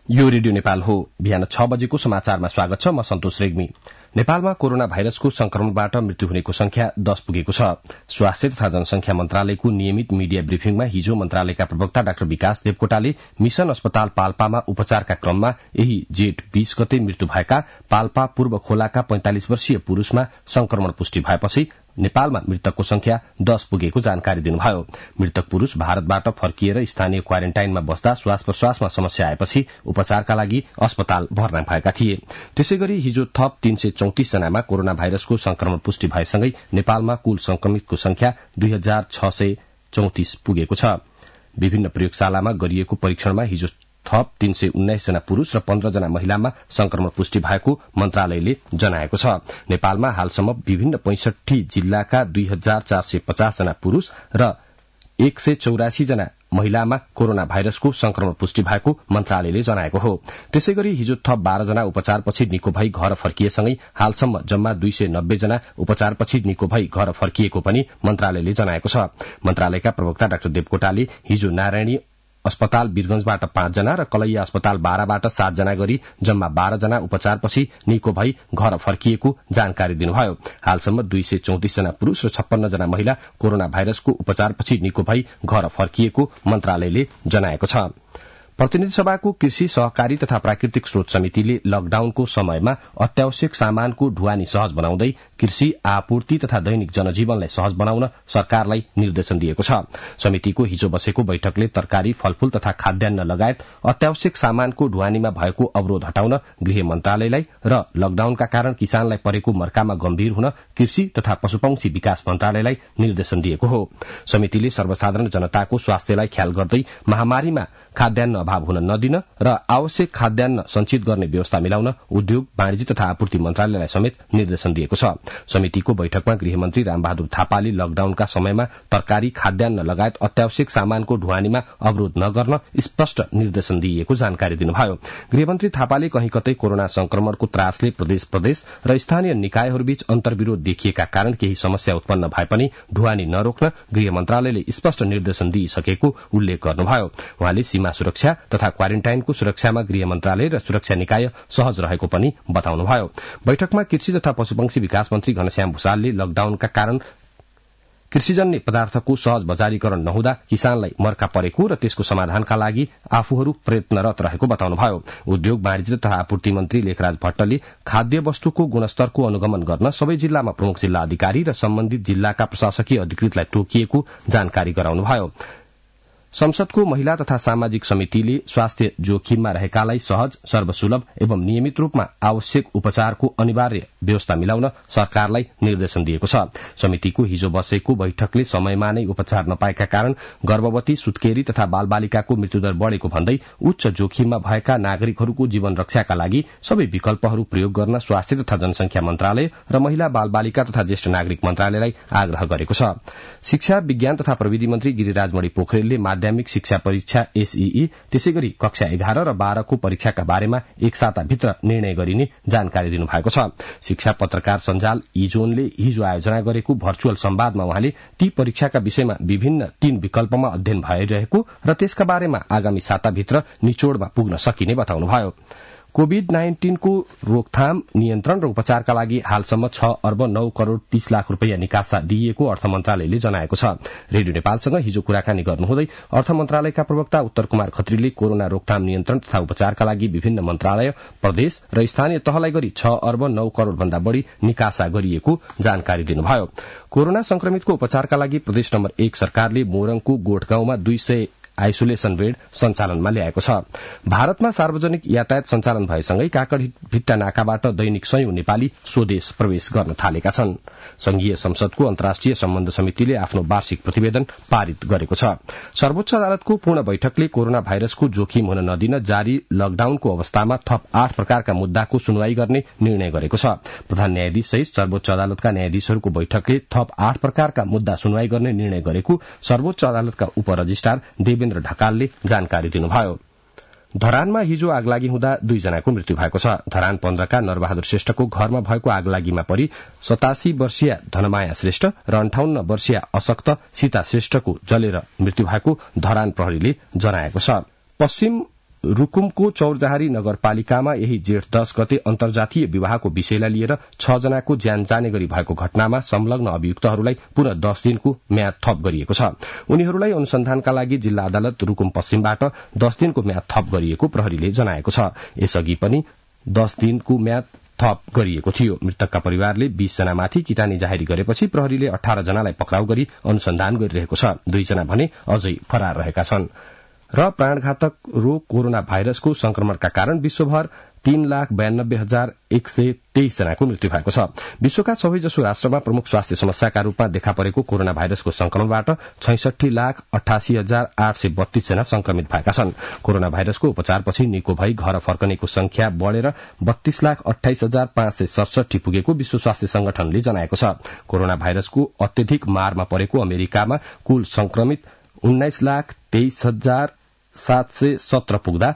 यो रेडियो नेपाल हो। बिहान 6 बजेको समाचारमा स्वागत छ। म सन्तोष रेग्मी। नेपालमा कोरोना भाइरसको संक्रमणबाट मृत्यु हुनेको संख्या 10 पुगेको छ। स्वास्थ्य तथा जनसंख्या मन्त्रालयको नियमित मीडिया ब्रिफिङमा हिजो मन्त्रालयका प्रवक्ता डाक्टर विकास देवकोटाले मिशन अस्पताल पाल्पामा उपचारका क्रममा यही जेठ 20 गते मृत्यु भएका पाल्पा पूर्व खोलाका 45 वर्षीय पुरूषमा संक्रमण पुष्टि भएपछि नेपालमा मृतकको संख्या 10 पुगेको जानकारी दिनुभयो। मृतक पुरूष भारतबाट फर्किएर स्थानीय क्वारेन्टाइनमा बस्दा श्वास प्रश्वासमा समस्या आएपछि उपचारका लागि अस्पताल भर्ना भएका थिए। त्यसैगरी हिजो थप 334 जनामा कोरोना भाइरसको संक्रमण पुष्टि भएसँगै नेपालमा कुल संक्रमितको संख्या 2634 पुगेको छ। विभिन्न प्रयोगशालामा गरिएको परीक्षणमा हिजो थप 319 जना पुरूष र 15 जना महिलामा संक्रमण पुष्टि भएको मन्त्रालयले जनाएको छ। नेपालमा हालसम्म विभिन्न 65 जिल्लाका 2450 जना पुरूष र 184 जना महिलामा कोरोना भाइरसको संक्रमण पुष्टि भएको मन्त्रालयले जनाएको हो। त्यसैगरी हिजो थप 12 जना उपचारपछि निको भई घर फर्किएसँगै हालसम्म जम्मा 290 जना उपचारपछि निको भई घर फर्किएको पनि मन्त्रालयले जनाएको छ। मन्त्रालयका प्रवक्ता डाक्टर देवकोटाले हिजो नारायणी अस्पताल वीरगंजबाट 5 जना र कलैया अस्पताल बाराबाट 7 जना गरी जम्मा 12 जना उपचारपछि निको भई घर फर्किएको जानकारी दिनुभयो। हालसम्म 234 जना पुरूष र 56 जना महिला कोरोना भाइरसको उपचारपछि निको भई घर फर्किएको मन्त्रालयले जनाएको छ। प्रतिनिधि सभाको कृषि सहकारी तथा प्राकृतिक स्रोत समितिले लकडाउनको समयमा अत्यावश्यक सामानको ढुवानी सहज बनाउँदै कृषि आपूर्ति तथा दैनिक जनजीवनलाई सहज बनाउन सरकारलाई निर्देशन दिएको छ। समितिको हिजो बसेको बैठकले तरकारी, फलफूल तथा खाद्यान्न लगायत अत्यावश्यक सामानको ढुवानीमा भएको अवरोध हटाउन गृह मन्त्रालयलाई र लकडाउनका कारण किसानलाई परेको मर्कामा गम्भीर हुन कृषि तथा पशुपक्षी विकास मन्त्रालयलाई निर्देशन दिएको हो। समितिले सर्वसाधारण जनताको स्वास्थ्यलाई ख्याल गर्दै महामारीमा खाद्यान्न अभाव हुन नदिन र आवश्यक खाद्यान्न संचित गर्ने व्यवस्था मिलाउन उद्योग, वाणिज्य तथा आपूर्ति मन्त्रालयलाई समेत निर्देशन दिएको छ। समितिको बैठकमा गृहमन्त्री रामबहादुर थापाले लकडाउनका समयमा तरकारी, खाद्यान्न लगायत अत्यावश्यक सामानको ढुवानीमा अवरोध नगर्न स्पष्ट निर्देशन दिइएको जानकारी दिनुभयो। गृहमन्त्री थापाले कहीं कतै कोरोना संक्रमणको त्रासले प्रदेश र स्थानीय निकायहरूबीच अन्तर्विरोध देखिएका कारण केही समस्या उत्पन्न भए पनि ढुवानी नरोक्न गृह मन्त्रालयले स्पष्ट निर्देशन दिइसकेको उल्लेख गर्नुभयो। उहाँले सीमा सुरक्षा तथा क्वारेन्टाइनको सुरक्षामा गृह मन्त्रालय र सुरक्षा निकाय सहज रहेको पनि बताउनुभयो। बैठकमा कृषि तथा पशुपक्षी विकास मन्त्री घनश्याम भूषालले लकडाउनका कारण कृषिजन्य पदार्थको सहज बजारीकरण नहुँदा किसानलाई मर्का परेको र त्यसको समाधानका लागि आफूहरू प्रयत्नरत रहेको बताउनुभयो। उद्योग, वाणिज्य तथा आपूर्ति मन्त्री लेखराज भट्टले खाद्य वस्तुको गुणस्तरको अनुगमन गर्न सबै जिल्लामा प्रमुख जिल्ला अधिकारी र सम्बन्धित जिल्लाका प्रशासकीय अधिकृतलाई तोकिएको जानकारी गराउनुभयो। संसदको महिला तथा सामाजिक समितिले स्वास्थ्य जोखिममा रहेकालाई सहज, सर्वसुलभ एवं नियमित रूपमा आवश्यक उपचारको अनिवार्य व्यवस्था मिलाउन सरकारलाई निर्देशन दिएको छ। समितिको हिजो बसेको बैठकले समयमा नै उपचार नपाएका कारण गर्भवती, सुत्केरी तथा बालबालिकाको मृत्युदर बढ़ेको भन्दै उच्च जोखिममा भएका नागरिकहरूको जीवन रक्षाका लागि सबै विकल्पहरू प्रयोग गर्न स्वास्थ्य तथा जनसंख्या मन्त्रालय र महिला, बालबालिका तथा ज्येष्ठ नागरिक मन्त्रालयलाई आग्रह गरेको छ। शिक्षा, विज्ञान तथा प्रविधि मन्त्री गिरिराजमणि पोखरेलले माध्यमिक शिक्षा परीक्षा एसईई, त्यसैगरी कक्षा 11 र 12 को परीक्षाका बारेमा एक साताभित्र निर्णय गरिने जानकारी दिनुभएको छ। शिक्षा पत्रकार सञ्जाल इजोनले हिजो आयोजना गरेको भर्चुअल संवादमा उहाँले ती परीक्षाका विषयमा विभिन्न 3 विकल्पमा अध्ययन भइरहेको र त्यसका बारेमा आगामी साताभित्र निचोडमा पुग्न सकिने बताउनुभयो। कोभिड-19 को रोकथाम, नियन्त्रण र उपचारका लागि हालसम्म 6 अर्ब 9 करोड़ 30 लाख रूपियाँ निकासा दिइएको अर्थ मन्त्रालयले जनाएको छ। रेडियो नेपालसँग हिजो कुराकानी गर्नुहुँदै अर्थ मन्त्रालयका प्रवक्ता उत्तर कुमार खत्रीले कोरोना रोकथाम, नियन्त्रण तथा उपचारका लागि विभिन्न मन्त्रालय, प्रदेश र स्थानीय तहलाई गरी 6 अर्ब 9 करोड़ भन्दा बढ़ी निकासा गरिएको जानकारी दिनुभयो। कोरोना संक्रमितको उपचारका लागि प्रदेश नम्बर 1 सरकारले मोरङको गोठगाउँमा 200 आइसोलेशन बेड सञ्चालनमा ल्याएको छ। भारतमा सार्वजनिक यातायात सञ्चालन भएसँगै काकडभिट्टा नाकाबाट दैनिक 100 नेपाली स्वदेश प्रवेश गर्न थालेका छन्। संघीय संसदको अन्तर्राष्ट्रिय सम्बन्ध समितिले आफ्नो वार्षिक प्रतिवेदन पारित गरेको छ। सर्वोच्च अदालतको पूर्ण बैठकले कोरोना भाइरसको जोखिम हुन नदिन जारी लकडाउनको अवस्थामा थप 8 प्रकारका मुद्दाको सुनवाई गर्ने निर्णय गरेको छ। प्रधान न्यायाधीश सहित सर्वोच्च अदालतका न्यायाधीशहरूको बैठकले थप 8 प्रकारका मुद्दा सुनवाई गर्ने निर्णय गरेको सर्वोच्च अदालतका उपरजिस्ट्रार देवेन्द्र ढकालले जानकारी दिनुभयो। धरानमा हिजो आगलागी हुँदा 2 जनाको मृत्यु भएको छ। धरान 15 का नरबहादुर श्रेष्ठको घरमा भएको आगलागीमा परि 87 वर्षीय धनमाया श्रेष्ठ र 58 वर्षीय अशक्त सीता श्रेष्ठको जलेर मृत्यु भएको धरान प्रहरीले जनाएको छ। पश्चिम रुकुमको चौरजहारी नगरपालिकामा यही जेठ 10 गते अन्तर्जातीय विवाहको विषयलाई लिएर 6 जनाको ज्यान जाने गरी भएको घटनामा संलग्न अभियुक्तहरूलाई पुनः 10 दिनको म्याद थप गरिएको छ। उनीहरूलाई अनुसन्धानका लागि जिल्ला अदालत रुकुम पश्चिमबाट 10 दिनको म्याद थप गरिएको प्रहरीले जनाएको छ। यसअघि पनि 10 दिनको म्याद थप गरिएको थियो। मृतकका परिवारले 20 जनामाथि किटानी जाहेरी गरेपछि प्रहरीले 18 जनालाई पक्राउ गरी अनुसन्धान गरिरहेको छ। 2 जना भने अझै फरार रहेका छन्। र प्राणघातक रोग कोरोना भाइरसको संक्रमणका कारण विश्वभर 3,92,123 जनाको मृत्यु भएको छ। विश्वका सबैजसो राष्ट्रमा प्रमुख स्वास्थ्य समस्याका रूपमा देखा परेको कोरोना भाइरसको संक्रमणबाट 66,88,832 जना संक्रमित भएका छन्। कोरोना भाइरसको उपचारपछि निको भई घर फर्कनेको संख्या बढ़ेर 32,28,567 पुगेको विश्व स्वास्थ्य संगठनले जनाएको छ। कोरोना भाइरसको अत्यधिक मारमा परेको अमेरिकामा कुल संक्रमित 19,23,717 पुग्दा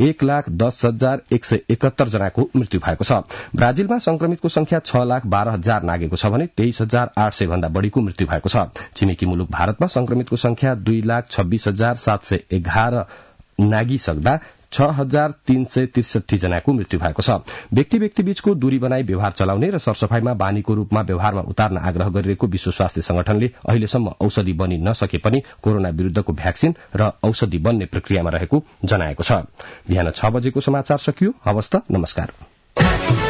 1,10,171 जनाको मृत्यु भएको छ। ब्राजिलमा संक्रमितको संख्या 6,12,000 नागेको छ भने 23,800 भन्दा बढ़ीको मृत्यु भएको छ। छिमेकी मुलुक भारतमा संक्रमितको संख्या 2,26,711 नागिसक्दा 6,363 जनाको मृत्यु भएको छ। व्यक्ति बीचको दूरी बनाई व्यवहार चलाउने र सरसफाईमा बानीको रूपमा व्यवहारमा उतार्न आग्रह गरिरहेको विश्व स्वास्थ्य संगठनले अहिलेसम्म औषधि बनि नसके पनि कोरोना विरूद्धको भ्याक्सिन र औषधि बन्ने प्रक्रियामा रहेको जनाएको छ। बिहान 6 बजेको समाचार सकियो। हवस् त, नमस्कार।